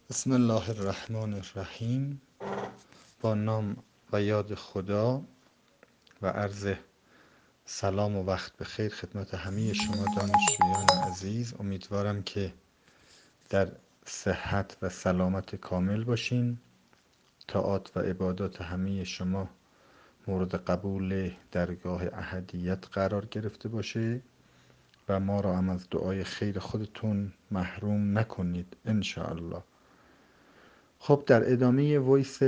بسم الله الرحمن الرحیم. با نام و یاد خدا و عرض سلام و وقت بخیر خدمت همه شما دانشجویان عزیز. امیدوارم که در صحت و سلامت کامل باشین. طاعات و عبادات همه شما مورد قبول درگاه احدیت قرار گرفته باشه و ما را هم از دعای خیر خودتون محروم نکنید ان شاء الله. خب در ادامه وایس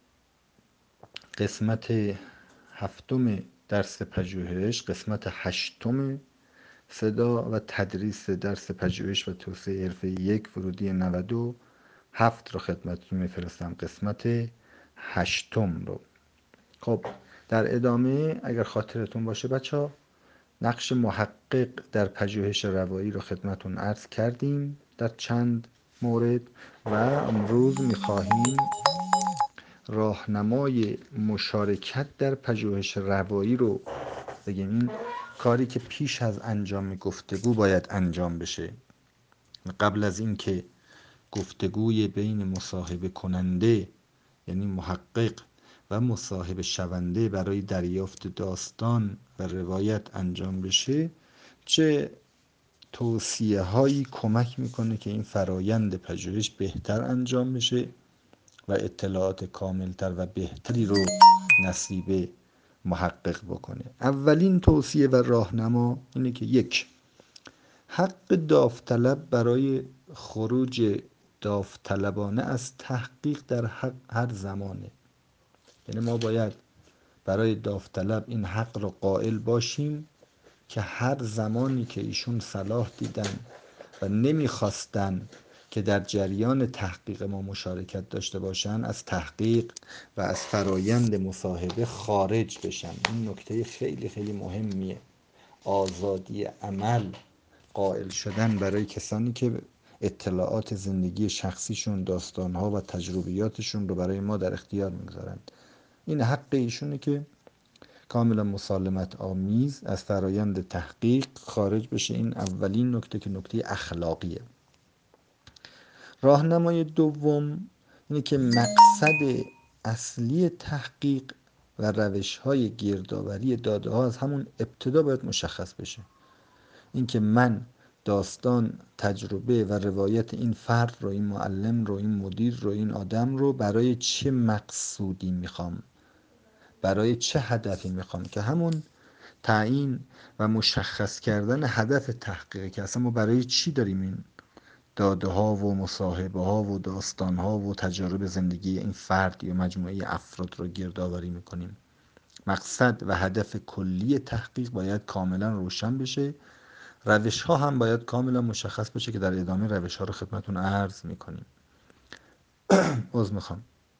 قسمت هفتم درس پژوهش، قسمت هشتم صدا و تدریس درس پژوهش و توسعه حرفه 1 ورودی 97 رو خدمتتون میفرستم. قسمت هشتم رو. خب در ادامه اگر خاطرتون باشه بچه، نقش محقق در پژوهش روایی رو خدمتتون عرض کردیم در چند مورد و امروز میخواهیم راهنمای مشارکت در پژوهش روایی رو بگیم. این کاری که پیش از انجام گفتگو باید انجام بشه. قبل از اینکه گفتگوی بین مصاحبه کننده یعنی محقق و مصاحبه شونده برای دریافت داستان و روایت انجام بشه، چه توصیه هایی کمک میکنه که این فرایند پژوهش بهتر انجام بشه و اطلاعات کاملتر و بهتری رو نصیب محقق بکنه. اولین توصیه و راهنما اینه که 1. حق داوطلب برای خروج داوطلبانه از تحقیق در هر زمانه. یعنی ما باید برای داوطلب این حق رو قائل باشیم که هر زمانی که ایشون صلاح دیدن و نمیخواستن که در جریان تحقیق ما مشارکت داشته باشن، از تحقیق و از فرایند مصاحبه خارج بشن. این نکته خیلی خیلی مهمیه. آزادی عمل قائل شدن برای کسانی که اطلاعات زندگی شخصیشون، داستانها و تجربیاتشون رو برای ما در اختیار میگذارن. این حق ایشونه که کاملا مسالمت آمیز از فرایند تحقیق خارج بشه. این اولین نکته که نکته اخلاقیه. راهنمای دوم اینه که مقصد اصلی تحقیق و روش‌های گردآوری داده‌ها از همون ابتدا باید مشخص بشه. اینکه من داستان، تجربه و روایت این فرد رو، این معلم رو، این مدیر رو، این آدم رو برای چه مقصودی میخوام، برای چه هدفی میخوام، که همون تعیین و مشخص کردن هدف تحقیق که اصلا ما برای چی داریم این داده ها و مصاحبه ها و داستان ها و تجارب زندگی این فرد یا مجموعه افراد رو گردآوری میکنیم. مقصد و هدف کلی تحقیق باید کاملا روشن بشه. روش ها هم باید کاملا مشخص بشه که در ادامه روش ها رو خدمتون عرض میکنیم. عذر میخوام.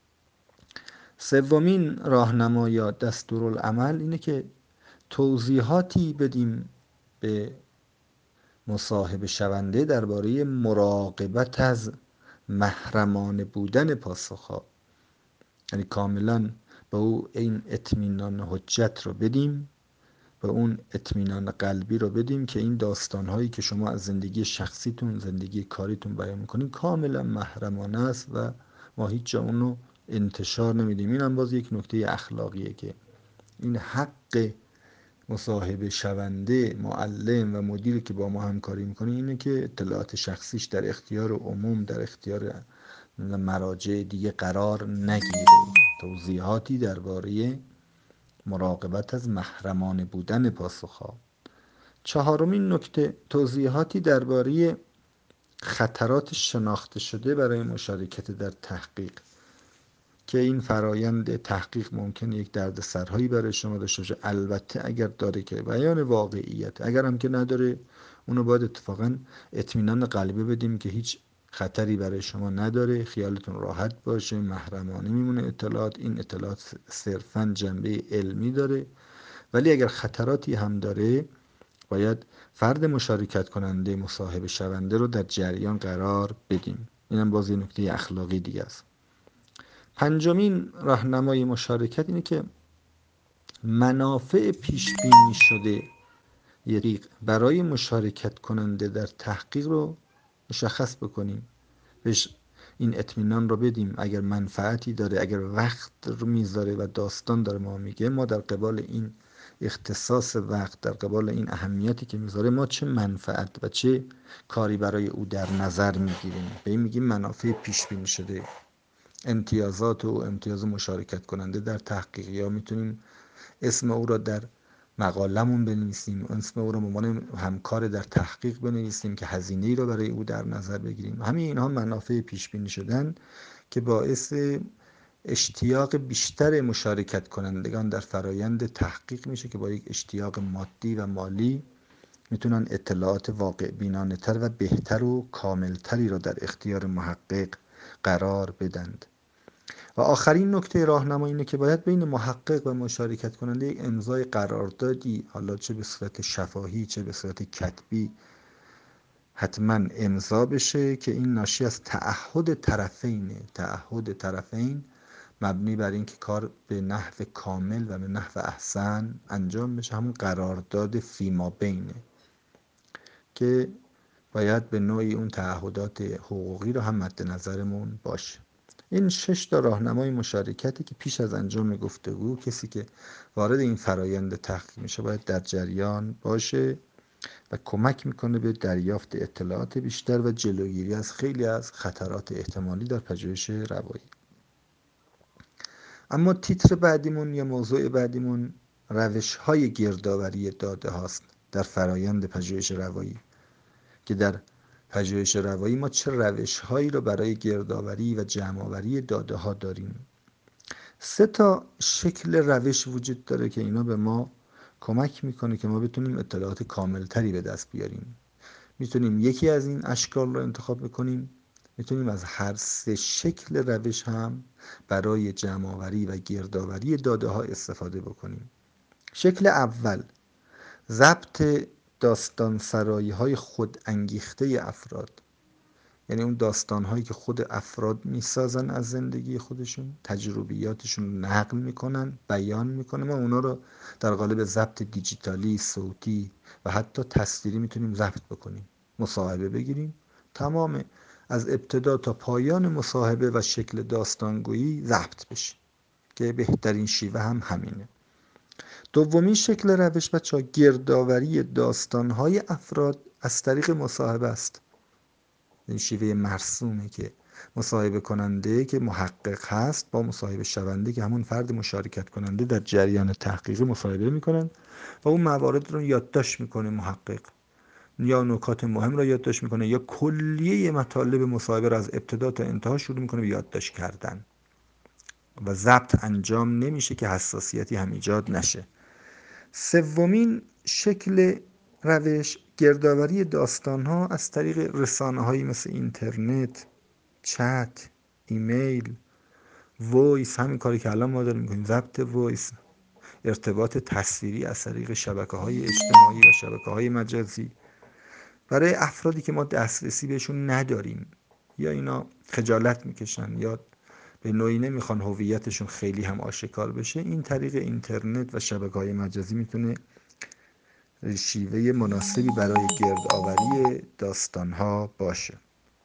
سومین راهنما یا دستورالعمل اینه که توضیحاتی بدیم به مصاحبه شونده درباره مراقبت از محرمانه بودن پاسخها. یعنی کاملا به او این اطمینان حجت رو بدیم، به اون اطمینان قلبی رو بدیم که این داستانهایی که شما از زندگی شخصیتون، زندگی کاریتون بیان میکنین کاملا محرمانه است و ما هیچ جا اون رو انتشار نمیدیم. این هم باز یک نکته اخلاقیه که این حق مصاحبه شونده، معلم و مدیری که با ما همکاری میکنه اینه که اطلاعات شخصیش در اختیار عموم، در اختیار مراجع دیگه قرار نگیره. توضیحاتی درباره مراقبت از محرمانه بودن پاسخها. چهارمین نکته، توضیحاتی درباره خطرات شناخته شده برای مشارکت در تحقیق، که این فرایند تحقیق ممکنه یک دردسرهایی برای شما داشته باشه. البته اگر داره که بیان واقعیت، اگر هم که نداره اونو باید اتفاقا اطمینان قلبی بدیم که هیچ خطری برای شما نداره، خیالتون راحت باشه، محرمانه میمونه اطلاعات. این اطلاعات صرفا جنبه علمی داره، ولی اگر خطراتی هم داره باید فرد مشارکت کننده مصاحبه شونده رو در جریان قرار بدیم. اینم باز یه نکته اخلاقی دیگه است. پنجمین راهنمای مشارکت اینه که منافع پیش بینی شده برای مشارکت کننده در تحقیق رو مشخص بکنیم. این اطمینان رو بدیم اگر منفعتی داره، اگر وقت رو میذاره و داستان داره ما میگه، ما در قبال این اختصاص وقت، در قبال این اهمیتی که میذاره، ما چه منفعت و چه کاری برای او در نظر میگیریم. به این میگیم منافع پیش بینی شده. امتیازات و امتیاز مشارکت کننده در تحقیق، یا میتونیم اسم او را در مقالمون بنویسیم، اسم او را به عنوان همکار در تحقیق بنویسیم که هزینه‌ای را برای او در نظر بگیریم. همه اینها منافع پیش بینی شدن که باعث اشتیاق بیشتر مشارکت کنندگان در فرایند تحقیق میشه که با یک اشتیاق مادی و مالی میتونن اطلاعات واقع بینانه تر و بهتر و کاملتری را در اختیار محقق قرار بدند. و آخرین نکته راهنمایی اینه که باید بین محقق و مشارکت کننده یک امضای قراردادی، حالا چه به صورت شفاهی چه به صورت کتبی، حتما امضا بشه که این ناشی از تعهد طرفین مبنی بر اینکه کار به نحو کامل و به نحو احسن انجام بشه، همون قرارداد فیما بینه که باید به نوعی اون تعهدات حقوقی رو هم مد نظرمون باشه. این 6 تا راهنمای مشارکتی که پیش از انجام گفتگو کسی که وارد این فرایند تحقیق میشه باید در جریان باشه و کمک میکنه به دریافت اطلاعات بیشتر و جلوگیری از خیلی از خطرات احتمالی در پژوهش روایی. اما تیتر بعدیمون یا موضوع بعدیمون روش‌های گردآوری داده هاست در فرایند پژوهش روایی، که در پژوهش روایی ما چه روش‌هایی رو برای گردآوری و جمع‌آوری داده ها داریم. 3 تا شکل روش وجود داره که اینا به ما کمک میکنه که ما بتونیم اطلاعات کاملتری به دست بیاریم. میتونیم یکی از این اشکال رو انتخاب بکنیم، میتونیم از هر 3 شکل روش هم برای جمع‌آوری و گردآوری داده ها استفاده بکنیم. شکل اول، ضبط داستان سرایی های خود انگیخته افراد، یعنی اون داستان هایی که خود افراد میسازن از زندگی خودشون، تجربیاتشون رو نقل میکنن، بیان میکنن. ما اونا رو در قالب ضبط دیجیتالی، صوتی و حتی تصویری میتونیم ضبط بکنیم، مصاحبه بگیریم، تمام از ابتدا تا پایان مصاحبه و شکل داستانگویی ضبط بشه که بهترین شیوه هم همینه. دومین شکل روش بچه‌ها گردآوری داستان‌های افراد از طریق مصاحبه است. این شیوه مرسومه که مصاحبه کننده که محقق هست با مصاحبه شونده که همون فرد مشارکت کننده در جریان تحقیقی مصاحبه میکنن و اون موارد رو یادداشت میکنه محقق، یا نکات مهم رو یادداشت میکنه یا کلیه مطالب مصاحبه رو از ابتدا تا انتها شروع میکنه به یادداشت کردن و ضبط انجام نمیشه که حساسیتی هم ایجاد نشه. سومین شکل روش گردآوری داستان‌ها از طریق رسانه‌هایی مثل اینترنت، چت، ایمیل، وایس، همین کاری که الان ما داریم می‌کنیم، ضبط وایس، ارتباط تصویری از طریق شبکه‌های اجتماعی و شبکه‌های مجازی برای افرادی که ما دسترسی بهشون نداریم یا اینا خجالت میکشن یا به نوعی نمیخوان هویتشون خیلی هم آشکار بشه. این طریق اینترنت و شبکه‌های مجازی میتونه شیوه مناسبی برای گردآوری داستان‌ها باشه.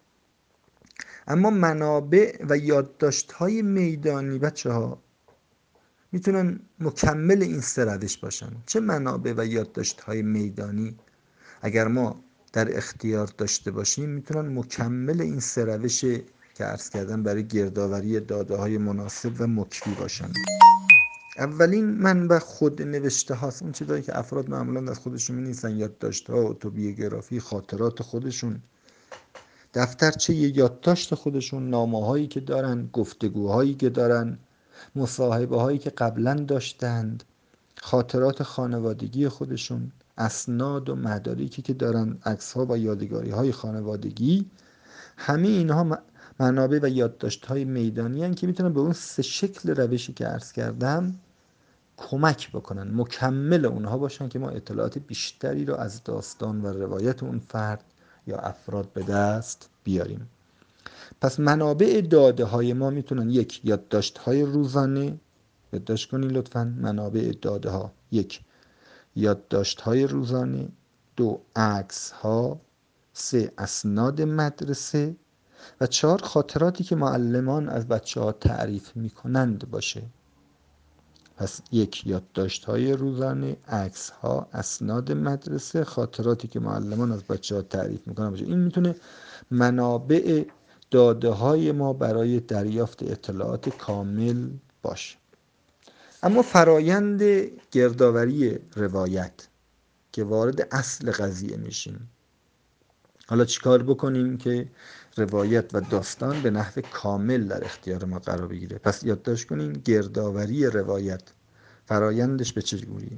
اما منابع و یادداشت‌های میدانی بچه‌ها میتونن مکمل این 3 روش باشن. چه منابع و یادداشت‌های میدانی اگر ما در اختیار داشته باشیم میتونن مکمل این 3 روش که عرض کردم برای گردآوری داده‌های مناسب و مکفی باشن. اولین منبع خود نوشته هاست، اون چیزایی که افراد معمولا از خودشون می‌نویسن، یادداشت‌ها، اتوبیوگرافی، خاطرات خودشون، دفترچه یادداشت خودشون، نامه‌هایی که دارن، گفتگوهایی که دارن، مصاحبه‌هایی که قبلا داشتند، خاطرات خانوادگی خودشون، اسناد و مدارکی که دارن، عکس‌ها و یادگاری‌های خانوادگی. همه اینها منابع و یادداشت‌های میدانی هستند که میتونن به اون 3 شکل روشی که عرض کردم کمک بکنن، مکمل اونها باشن که ما اطلاعات بیشتری رو از داستان و روایت اون فرد یا افراد به دست بیاریم. پس منابع داده های ما میتونن: 1. یادداشت های روزانه، یادداشت کنین لطفاً. منابع داده ها: 1. یادداشت های روزانه، 2. عکس ها، 3. اسناد مدرسه و 4 خاطراتی که معلمان از بچه‌ها تعریف میکنند باشه. پس 1 یادداشت‌های روزانه، عکس‌ها، اسناد مدرسه، خاطراتی که معلمان از بچه‌ها تعریف میکنن باشه. این میتونه منابع داده‌های ما برای دریافت اطلاعات کامل باشه. اما فرایند گردآوری روایت که وارد اصل قضیه میشیم، حالا چیکار بکنیم که روایت و داستان به نحو کامل در اختیار ما قرار بگیره؟ پس یادداشت کنیم گردآوری روایت فرایندش به چه جوریه.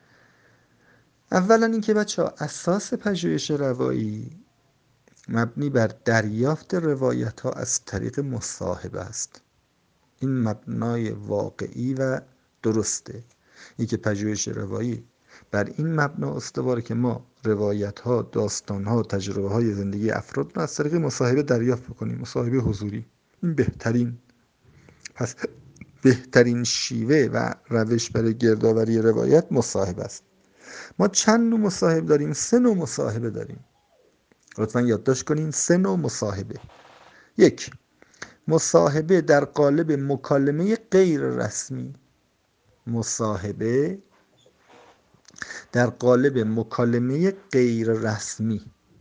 اولا اینکه بچه‌ها اساس پژوهش روایی مبنی بر دریافت روایت ها از طریق مصاحبه است. این مبنای واقعی و درسته. این که پژوهش روایی بر این مبنا استواره که ما روایت ها، داستان ها، تجربه های زندگی افراد رو از طریق مصاحبه دریافت بکنیم، مصاحبه حضوری. این پس بهترین شیوه و روش برای گردآوری روایت مصاحبه است. ما چند نوع مصاحبه داریم؟ 3 نوع مصاحبه داریم. لطفا یادداشت کنین 3 نوع مصاحبه. 1 مصاحبه در قالب مکالمه غیر رسمی. مصاحبه در قالب مکالمه غیر رسمی.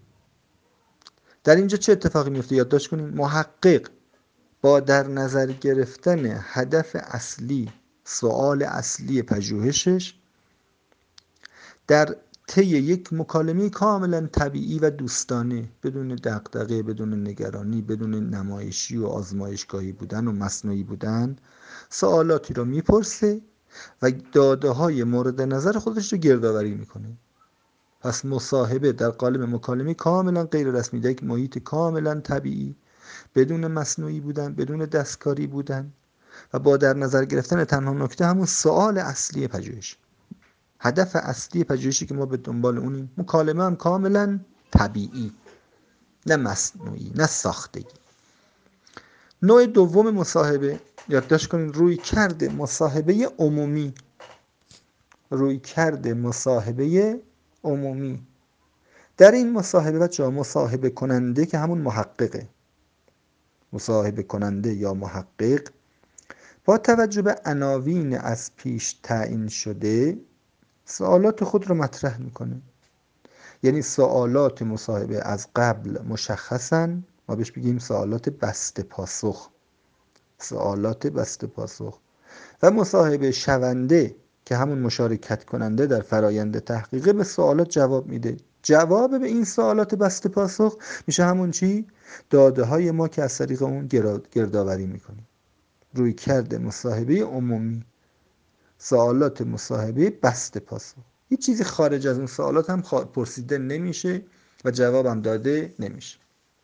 در اینجا چه اتفاقی میفته؟ یادداشت کنین. محقق با در نظر گرفتن هدف اصلی، سوال اصلی پژوهشش، در طی یک مکالمه کاملا طبیعی و دوستانه، بدون دغدغه، بدون نگرانی، بدون نمایشی و آزمایشگاهی بودن و مصنوعی بودن، سوالاتی رو میپرسه و داده های مورد نظر خودش رو گردآوری میکنه. پس مصاحبه در قالب مکالمه کاملا غیر رسمی، در یک محیط کاملا طبیعی، بدون مصنوعی بودن، بدون دستکاری بودن و با در نظر گرفتن تنها نکته همون سوال اصلی پژوهش، هدف اصلی پژوهشی که ما به دنبال اونیم. مکالمه هم کاملا طبیعی، نه مصنوعی، نه ساختگی. نوع دوم مصاحبه، یادداشت کنین، رویکرد مصاحبه عمومی. رویکرد مصاحبه عمومی. در این مصاحبه بچه‌ها مصاحبه کننده که همون محققه، مصاحبه کننده یا محقق با توجه به عناوین از پیش تعیین شده سوالات خود رو مطرح میکنه. یعنی سوالات مصاحبه از قبل مشخصن، ما بهش بگیم سوالات بسته پاسخ. سوالات بسته پاسخ. و مصاحبه شونده که همون مشارکت کننده در فرایند تحقیقه به سوالات جواب میده. جواب به این سوالات بسته پاسخ میشه همون چی؟ داده های ما که از طریق اون گردآوری میکنیم. رویکرد مصاحبه عمومی، سوالات مصاحبه بسته پاسخ. هیچ چیزی خارج از اون سوالات هم پرسیده نمیشه و جواب هم داده نمیشه.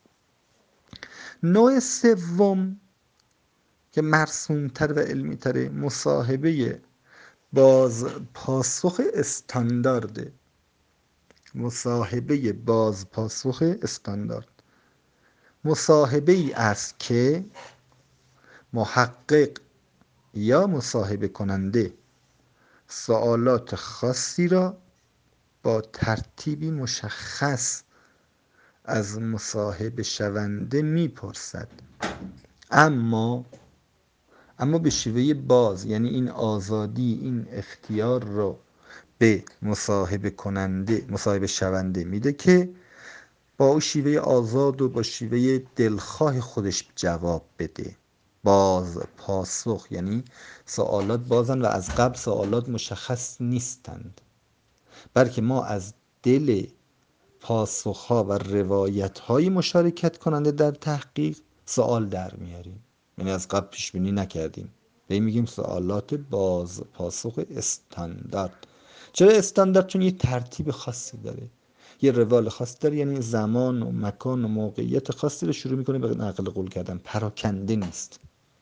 نوع سوم که مرسوم‌تر و علمی‌تره، مصاحبه باز پاسخ استاندارد. مصاحبه باز پاسخ استاندارد مصاحبه ای است که محقق یا مصاحبه کننده سوالات خاصی را با ترتیبی مشخص از مصاحبه شونده میپرسد، اما به شیوه باز. یعنی این آزادی، این اختیار رو به مصاحبه شونده میده که با اون شیوه آزاد و با شیوه دلخواه خودش جواب بده. باز پاسخ یعنی سوالات بازن و از قبل سوالات مشخص نیستند، بلکه ما از دل پاسخها و روایت‌های مشارکت کننده در تحقیق سوال در میاریم. یعنی از قبل پیش بینی نکردیم، به این میگیم سوالات باز پاسخ استاندارد. چرا استاندارد؟ چون یه ترتیب خاصی داره، یه روال خاصی داره. یعنی زمان و مکان و موقعیت خاصی رو شروع میکنه به نقل قول کردن، پراکنده نیست.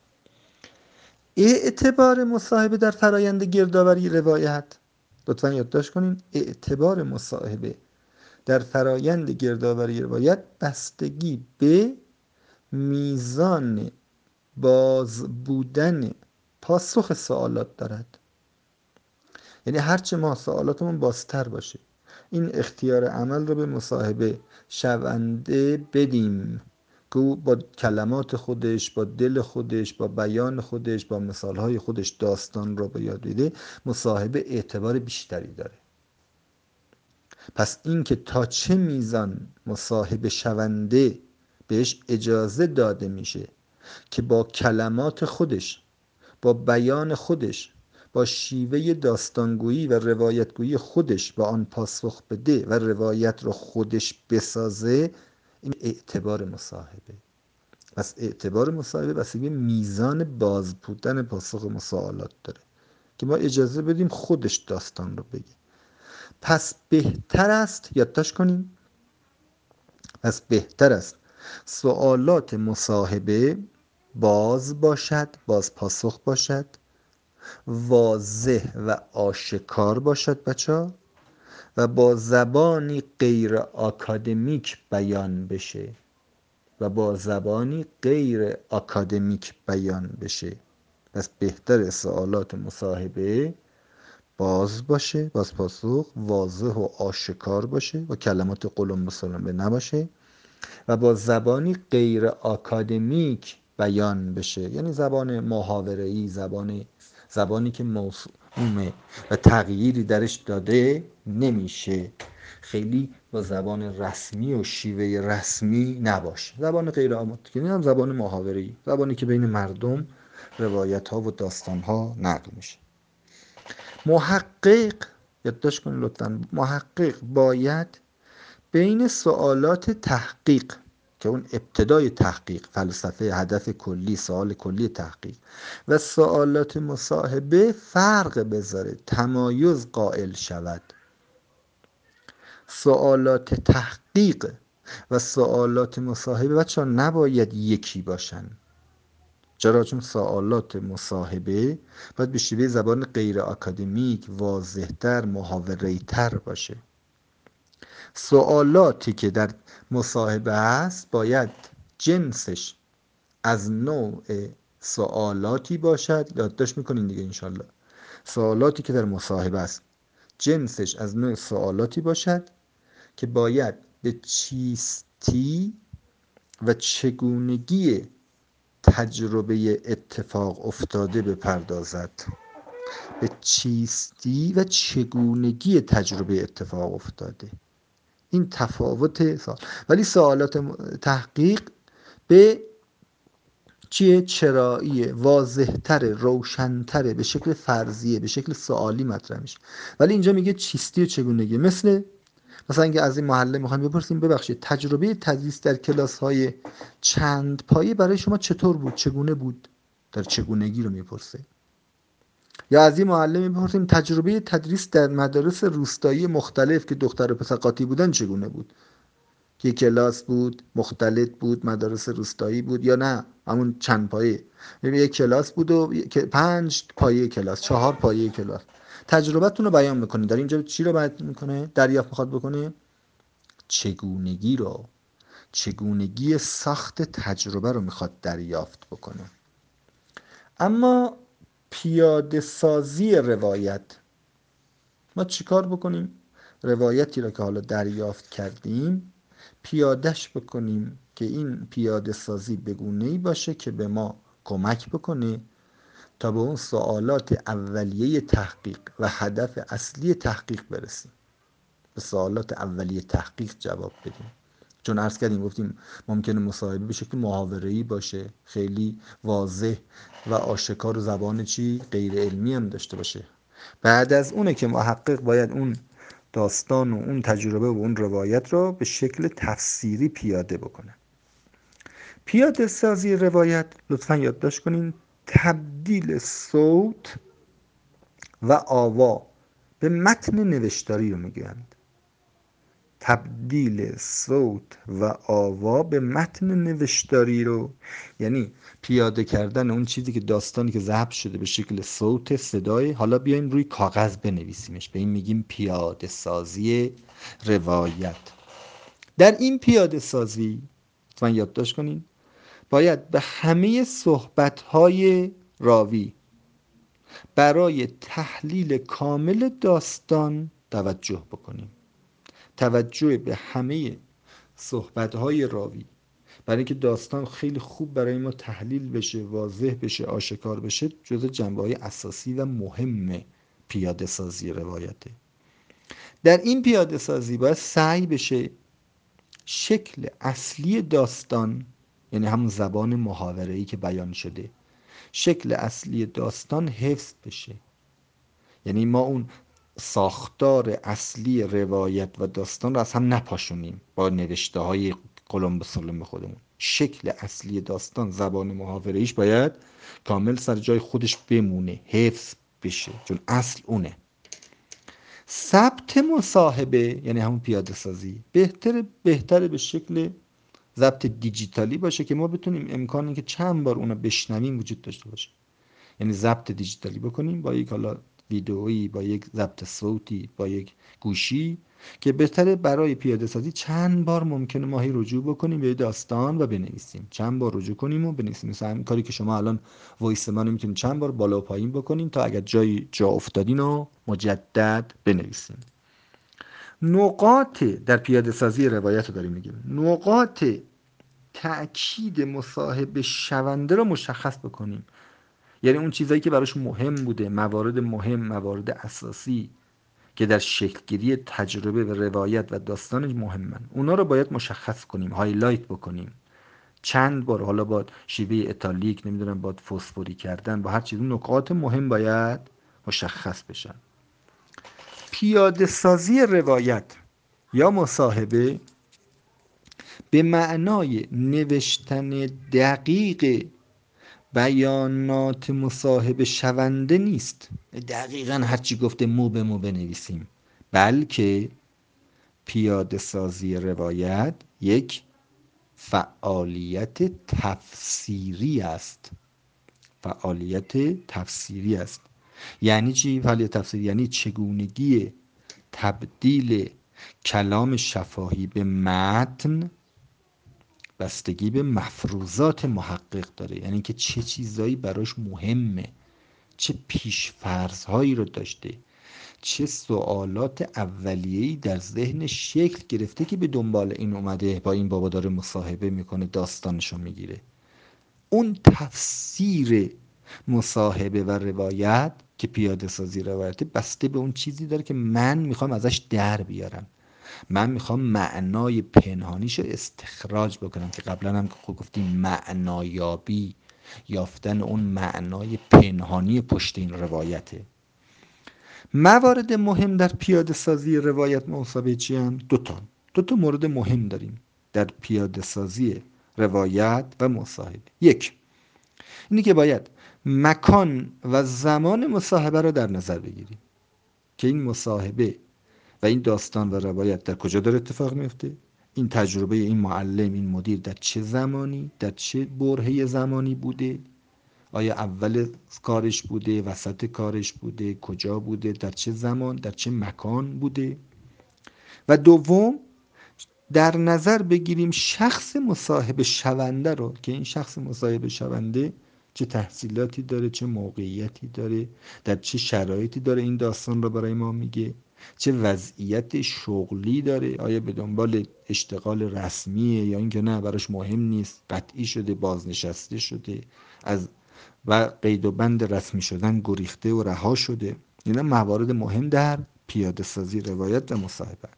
اعتبار مصاحبه در فرایند گردآوری روایت، لطفا یادداشت کنین، اعتبار مصاحبه در فرایند گردآوری روایت بستگی به میزان باز بودن پاسخ سوالات دارد. یعنی هرچه ما سوالاتمون بازتر باشه، این اختیار عمل رو به مصاحبه شونده بدیم که او با کلمات خودش، با دل خودش، با بیان خودش، با مثالهای خودش داستان را به یاد بیاره، مصاحبه اعتبار بیشتری داره. پس این که تا چه میزان مصاحبه شونده بهش اجازه داده میشه که با کلمات خودش، با بیان خودش، با شیوه داستانگویی و روایتگویی خودش با آن پاسخ بده و روایت رو خودش بسازه، این اعتبار مصاحبه. پس اعتبار مصاحبه بستگی میزان باز بودن پاسخ مسائلات داره که ما اجازه بدیم خودش داستان رو بگه. پس بهتر است، یادداشت کنیم، پس بهتر است سوالات مصاحبه باز باشد، باز پاسخ باشد، واضح و آشکار باشد بچه، و با زبانی غیر آکادمیک بیان بشه، و با زبانی غیر آکادمیک بیان بشه. پس بهتر سوالات مصاحبه باز باشه، باز پاسخ، واضح و آشکار باشه و کلمات قلم بسلمه نباشه و با زبانی غیر آکادمیک بیان بشه، یعنی زبان محاوره‌ای، زبانی که موسومه و تغییری درش داده نمیشه، خیلی با زبان رسمی و شیوه رسمی نباشه، زبان غیر آماتیکی، هم زبان محاوره‌ای، زبانی که بین مردم روایت ها و داستان ها نقل میشه. محقق، یادداشت کنید لطفاً، محقق باید بین سوالات تحقیق که اون ابتدای تحقیق، فلسفه، هدف کلی، سوال کلی تحقیق، و سوالات مصاحبه فرق بذاره، تمایز قائل شود. سوالات تحقیق و سوالات مصاحبه بچه ها نباید یکی باشن. چرا؟ چون سوالات مصاحبه باید به شیوه زبان غیر آکادمیک، واضح‌تر، محاوره‌ای‌تر باشه. سوالاتی که در مصاحبه هست باید جنسش از نوع سوالاتی باشد، یادداشت میکنین دیگه انشالله، سوالاتی که در مصاحبه است جنسش از نوع سوالاتی باشد که باید به چیستی و چگونگی تجربه اتفاق افتاده بپردازد. به چیستی و چگونگی تجربه اتفاق افتاده، این تفاوت سوال. ولی سوالات تحقیق به چیه؟ چراییه، واضح‌تره، روشن‌تره، به شکل فرضیه، به شکل سوالی مطرح میشه. ولی اینجا میگه چیستی و چگونگی. مثلا اینکه از این معلم میخوایم بپرسیم ببخشید تجربه تدریس در کلاس‌های چند پایه برای شما چطور بود، چگونه بود، در چگونگی رو میپرسه. یا از این معلم میپرسیم تجربه تدریس در مدارس روستایی مختلف که دختر و پسر قاطی بودن چگونه بود، که کلاس بود، مختلط بود، مدارس روستایی بود، یا نه همون چند پایه، یک کلاس بود و 5 پایه کلاس، 4 پایه کلاس. تجربتون رو بیان میکنه. در اینجا چی رو بیان میکنه؟ دریافت میخواد بکنه چگونگی رو، چگونگی ساخت تجربه رو میخواد دریافت بکنه. اما پیاده سازی روایت، ما چیکار بکنیم؟ روایتی را که حالا دریافت کردیم پیادهش بکنیم که این پیاده سازی به گونه‌ای باشه که به ما کمک بکنه تا به اون سوالات اولیه تحقیق و هدف اصلی تحقیق برسیم، به سوالات اولیه تحقیق جواب بدیم. چون عرض کردیم گفتیم ممکنه مصاحبه به شکل محاوره‌ای باشه، خیلی واضح و آشکار و زبان غیر علمی هم داشته باشه. بعد از اونه که محقق باید اون داستان و اون تجربه و اون روایت رو به شکل تفسیری پیاده بکنه. پیاده سازی روایت، لطفاً یادداشت کنین، تبدیل صوت و آوا به متن نوشتاری رو میگویند. تبدیل صوت و آوا به متن نوشتاری رو، یعنی پیاده کردن اون چیزی که داستانی که ضبط شده به شکل صوت، صدای، حالا بیایم روی کاغذ بنویسیمش. به این میگیم پیاده سازی روایت. در این پیاده سازی لطفاً یادداشت کنین باید به همه صحبت‌های راوی برای تحلیل کامل داستان توجه بکنیم. توجه به همه صحبت‌های راوی برای اینکه داستان خیلی خوب برای ما تحلیل بشه، واضح بشه، آشکار بشه، جزء جنبه‌های اساسی و مهم پیاده سازی روایته. در این پیاده سازی باید سعی بشه شکل اصلی داستان، یعنی همون زبان محاوره‌ای که بیان شده، شکل اصلی داستان حفظ بشه. یعنی ما اون ساختار اصلی روایت و داستان رو از هم نپاشونیم با نوشته های قلم به سلم خودمون. شکل اصلی داستان، زبان محاوره‌ایش باید کامل سر جای خودش بمونه، حفظ بشه، چون اصل اونه. ثبت مصاحبه یعنی همون پیاده سازی بهتره به شکل ضبط دیجیتالی باشه که ما بتونیم امکان اینکه چند بار اونو بشنویم وجود داشته باشه. یعنی ضبط دیجیتالی بکنیم با یک حالا ویدئویی، با یک ضبط صوتی، با یک گوشی، که بهتره برای پیاده سازی چند بار ممکنه ما هی رجوع بکنیم به داستان و بنویسیم، چند بار رجوع کنیم و بنویسیم. مثلا این کاری که شما الان وایس ما میتونید چند بار بالا و پایین بکنیم تا اگر جا افتادین رو مجدد بنویسیم. نقاط در پیاده سازی روایت رو داریم میگیم، نقاط تأکید مصاحبه شونده رو مشخص بکنیم. یعنی اون چیزایی که براش مهم بوده، موارد مهم، موارد اساسی که در شکلگیری تجربه و روایت و داستانش مهمن، اونا رو باید مشخص کنیم، هایلایت بکنیم چند بار، حالا با شیوه ایتالیک، نمیدونم با فسفوری کردن، با هر چیز نکات مهم باید مشخص بشن. پیاده سازی روایت یا مصاحبه به معنای نوشتن دقیق بیانات مصاحبه شونده نیست، دقیقا هرچی گفته مو به مو بنویسیم، بلکه پیاده سازی روایت یک فعالیت تفسیری است. فعالیت تفسیری است. یعنی چی فعالیت تفسیری؟ یعنی چگونگی تبدیل کلام شفاهی به متن بستگی به مفروضات محقق داره. یعنی که چه چیزایی براش مهمه، چه پیش‌فرض‌هایی رو داشته، چه سوالات اولیه‌ای در ذهنش شکل گرفته که به دنبال این اومده، با این بابا داره مصاحبه میکنه، داستانشو میگیره. اون تفسیر مصاحبه و روایت که پیاده سازی روایت بسته به اون چیزی داره که من میخوام ازش در بیارم، من میخوام معنای پنهانیشو استخراج بکنم، که قبلا هم خود گفتیم معنایابی، یافتن اون معنای پنهانی پشت این روایته. موارد مهم در پیاده سازی روایت مصاحبه چی هم؟ دو تا مورد مهم داریم در پیاده سازی روایت و مصاحبه. یک، اینی که باید مکان و زمان مصاحبه رو در نظر بگیریم که این مصاحبه و این داستان و روایت در کجا داره اتفاق میفته، این تجربه این معلم، این مدیر در چه زمانی، در چه برهه زمانی بوده، آیا اول کارش بوده، وسط کارش بوده، کجا بوده، در چه زمان، در چه مکان بوده. و دوم، در نظر بگیریم شخص مصاحبه شونده رو، که این شخص مصاحبه شونده چه تحصیلاتی داره، چه موقعیتی داره، در چه شرایطی داره این داستان رو برای ما میگه، چه وضعیت شغلی داره، آیا به دنبال اشتغال رسمیه یا اینکه نه براش مهم نیست، قطعی شده، بازنشسته شده، از و قید و بند رسمی شدن گریخته و رها شده. اینا موارد مهم در پیاده سازی روایت و مصاحبه.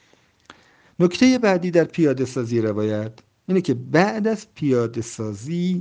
نکته بعدی در پیاده سازی روایت اینه که بعد از پیاده سازی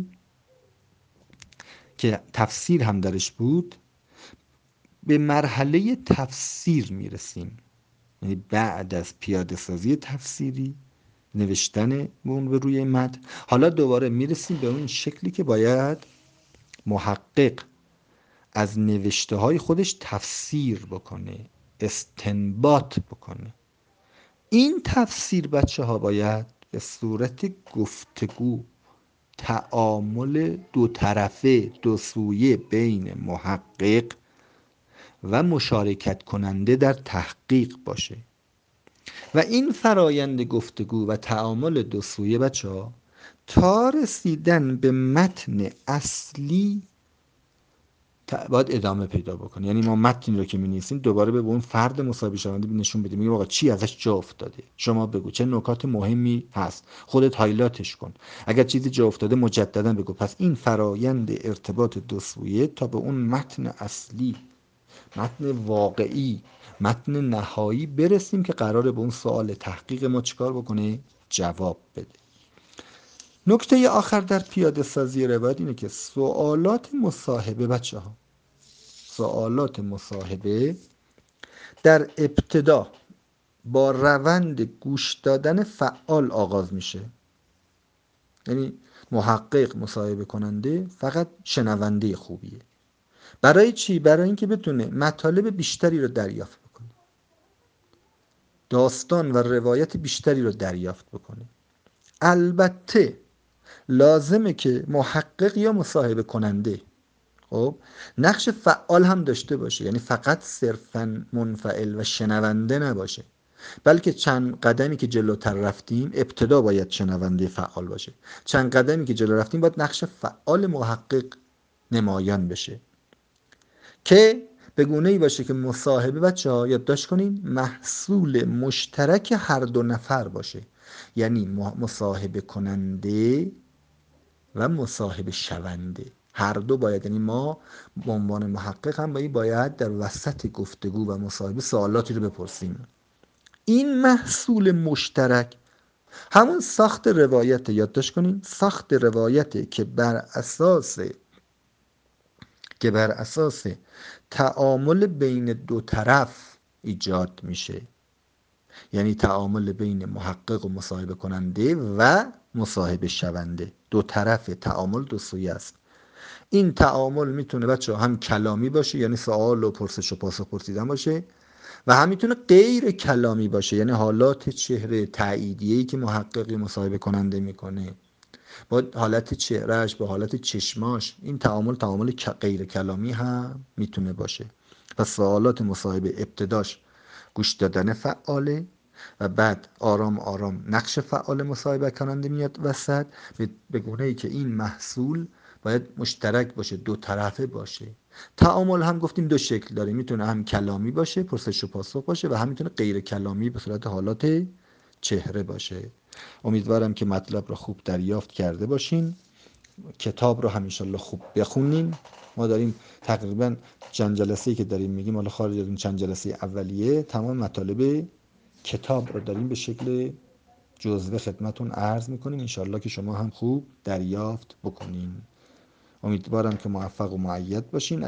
که تفسیر هم درش بود، به مرحله تفسیر میرسیم. یعنی بعد از پیاده سازی تفسیری، نوشتن اون به روی متن، حالا دوباره میرسیم به اون شکلی که باید محقق از نوشته های خودش تفسیر بکنه، استنباط بکنه. این تفسیر بچه ها باید به صورت گفتگو، تعامل دو طرفه، دو سویه بین محقق و مشارکت کننده در تحقیق باشه. و این فرایند گفتگو و تعامل دو سویه بچه ها تا رسیدن به متن اصلی باید ادامه پیدا بکنه. یعنی ما متنی رو که می‌نویسیم دوباره به اون فرد مصاحبه شونده نشون بدیم، میگیم آقا چی ازش جا افتاده، شما بگو چه نکات مهمی هست، خودت هایلایتش کن، اگر چیزی جا افتاده مجددا بگو. پس این فرایند ارتباط دو سویه تا به اون متن اصلی، متن واقعی، متن نهایی برسیم که قراره به اون سوال تحقیق ما چیکار بکنه؟ جواب بده. نکته آخر در پیاده سازی روایت اینه که سوالات مصاحبه، بچه ها، سوالات مصاحبه در ابتدا با روند گوش دادن فعال آغاز میشه. یعنی محقق، مصاحبه کننده فقط شنونده خوبیه. برای چی؟ برای اینکه بتونه مطالب بیشتری رو دریافت بکنه، داستان و روایت بیشتری رو دریافت بکنه. البته لازمه که محقق یا مصاحبه کننده خب نقش فعال هم داشته باشه، یعنی فقط صرفا منفعل و شنونده نباشه، بلکه چند قدمی که جلوتر رفتیم ابتدا باید شنونده فعال باشه، چند قدمی که جلو رفتیم باید نقش فعال محقق نمایان بشه که به گونه ای باشه که مصاحبه، بچه ها یادداشت کنین، محصول مشترک هر دو نفر باشه. یعنی مصاحبه کننده و مصاحبه شونده هر دو باید، یعنی ما به عنوان محقق هم باید در وسط گفتگو و مصاحبه سوالاتی رو بپرسیم. این محصول مشترک همون ساخت روایت، یادداشت کنین، ساخت روایت که بر اساس تعامل بین دو طرف ایجاد میشه. یعنی تعامل بین محقق و مصاحبه کننده و مصاحبه شونده، دو طرف تعامل دو سویه است. این تعامل میتونه بچه هم کلامی باشه، یعنی سوال و پرسش و پاسخ پرسیدن باشه، و هم میتونه غیر کلامی باشه، یعنی حالات چهره، تاییدیه‌ای که محقق مصاحبه کننده میکنه با حالت چهرهش، با حالت چشماش، این تعامل غیر کلامی هم میتونه باشه. پس سوالات مصاحبه ابتداش گوش دادن فعاله و بعد آرام آرام نقش فعال مصاحبه کننده میاد وسط، به گونه ای که این محصول باید مشترک باشه، دو طرفه باشه. تعامل هم گفتیم دو شکل داره، میتونه هم کلامی باشه، پرسش و پاسخ باشه، و هم میتونه غیر کلامی به صورت حالات چهره باشه. امیدوارم که مطلب رو خوب دریافت کرده باشین. کتاب رو هم انشالله خوب بخونین. ما داریم تقریبا چند جلسه‌ای که داریم میگیم، حالا خارج از این چند جلسه اولیه، تمام مطالب کتاب رو داریم به شکل جزوه خدمتون عرض میکنیم، انشالله که شما هم خوب دریافت بکنین. امیدوارم که موفق و مؤید باشین.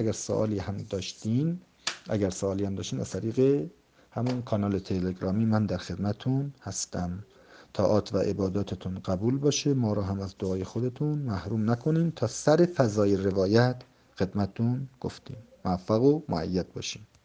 اگر سوالی هم داشتین از طریق همون کانال تلگرامی من در خدمتون هستم. طاعات و عباداتتون قبول باشه، ما رو هم از دعای خودتون محروم نکنین. تا سر فضای روایت خدمتون گفتیم. موفق و مؤید باشین.